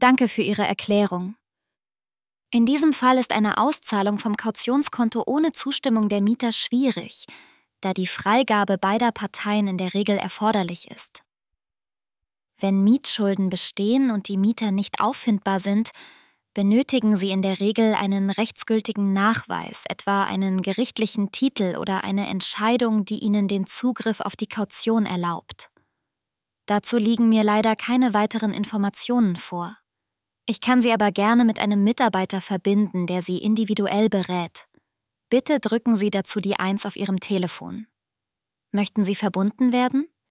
Danke für Ihre Erklärung. In diesem Fall ist eine Auszahlung vom Kautionskonto ohne Zustimmung der Mieter schwierig, da die Freigabe beider Parteien in der Regel erforderlich ist. Wenn Mietschulden bestehen und die Mieter nicht auffindbar sind, benötigen sie in der Regel einen rechtsgültigen Nachweis, etwa einen gerichtlichen Titel oder eine Entscheidung, die ihnen den Zugriff auf die Kaution erlaubt. Dazu liegen mir leider keine weiteren Informationen vor. Ich kann Sie aber gerne mit einem Mitarbeiter verbinden, der Sie individuell berät. Bitte drücken Sie dazu die 1 auf Ihrem Telefon. Möchten Sie verbunden werden?